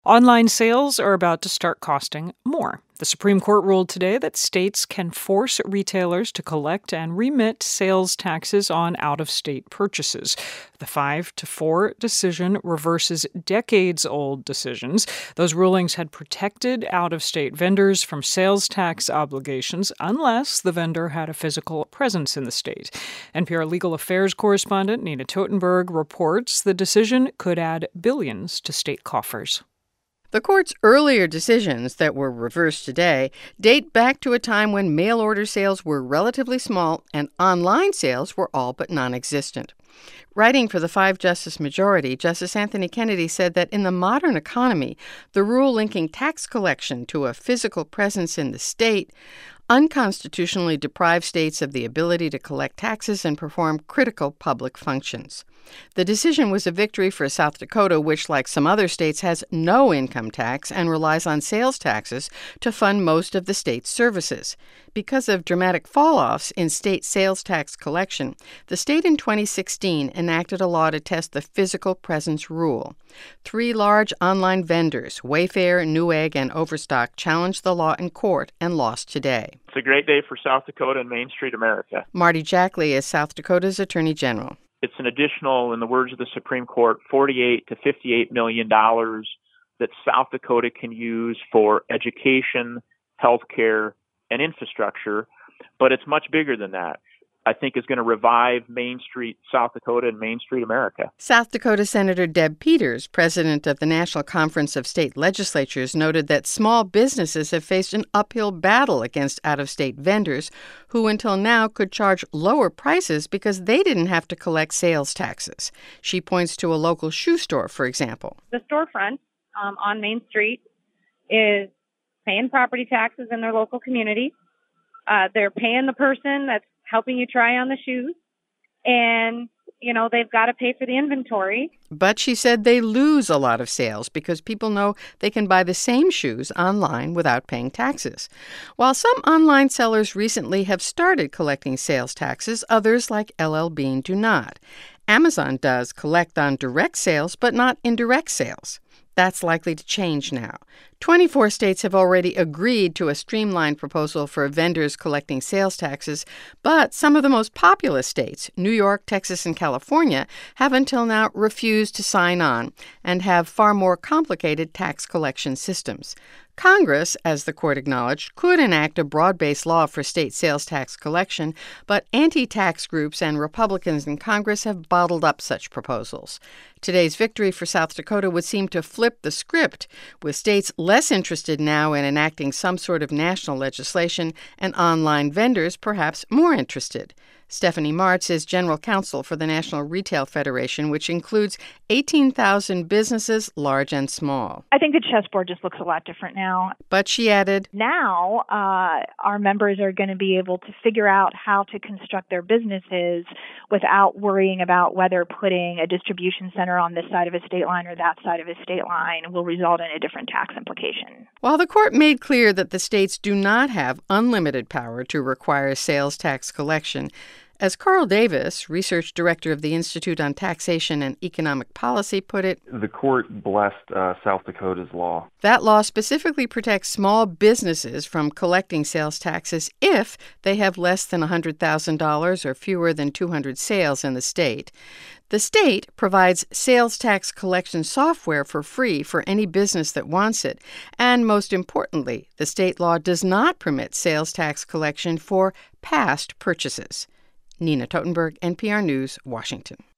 Online sales are about to start costing more. The Supreme Court ruled today that states can force retailers to collect and remit sales taxes on out-of-state purchases. The 5-4 decision reverses decades-old decisions. Those rulings had protected out-of-state vendors from sales tax obligations unless the vendor had a physical presence in the state. NPR legal affairs correspondent Nina Totenberg reports the decision could add billions to state coffers. The court's earlier decisions that were reversed today date back to a time when mail-order sales were relatively small and online sales were all but non-existent. Writing for the 5-justice majority, Justice Anthony Kennedy said that in the modern economy, the rule linking tax collection to a physical presence in the state unconstitutionally deprives states of the ability to collect taxes and perform critical public functions. The decision was a victory for South Dakota, which, like some other states, has no income tax and relies on sales taxes to fund most of the state's services. Because of dramatic fall-offs in state sales tax collection, the state in 2016 enacted a law to test the physical presence rule. 3 large online vendors, Wayfair, Newegg, and Overstock, challenged the law in court and lost today. It's a great day for South Dakota and Main Street America. Marty Jackley is South Dakota's Attorney General. It's an additional, in the words of the Supreme Court, $48 to $58 million that South Dakota can use for education, healthcare, and infrastructure. But it's much bigger than that. I think is going to revive Main Street, South Dakota, and Main Street America. South Dakota Senator Deb Peters, president of the National Conference of State Legislatures, noted that small businesses have faced an uphill battle against out-of-state vendors who until now could charge lower prices because they didn't have to collect sales taxes. She points to a local shoe store, for example. The storefront on Main Street is paying property taxes in their local community. They're paying the person that's helping you try on the shoes. And, they've got to pay for the inventory. But she said they lose a lot of sales because people know they can buy the same shoes online without paying taxes. While some online sellers recently have started collecting sales taxes, others like LL Bean do not. Amazon does collect on direct sales, but not indirect sales. That's likely to change now. 24 states have already agreed to a streamlined proposal for vendors collecting sales taxes, but some of the most populous states, New York, Texas, and California, have until now refused to sign on and have far more complicated tax collection systems. Congress, as the court acknowledged, could enact a broad-based law for state sales tax collection, but anti-tax groups and Republicans in Congress have bottled up such proposals. Today's victory for South Dakota would seem to flip the script, with states less interested now in enacting some sort of national legislation and online vendors perhaps more interested. Stephanie Martz is general counsel for the National Retail Federation, which includes 18,000 businesses, large and small. I think the chessboard just looks a lot different now. But she added, now our members are going to be able to figure out how to construct their businesses without worrying about whether putting a distribution center on this side of a state line or that side of a state line will result in a different tax implication. While the court made clear that the states do not have unlimited power to require sales tax collection, as Carl Davis, research director of the Institute on Taxation and Economic Policy, put it, the court blessed South Dakota's law. That law specifically protects small businesses from collecting sales taxes if they have less than $100,000 or fewer than 200 sales in the state. The state provides sales tax collection software for free for any business that wants it. And most importantly, the state law does not permit sales tax collection for past purchases. Nina Totenberg, NPR News, Washington.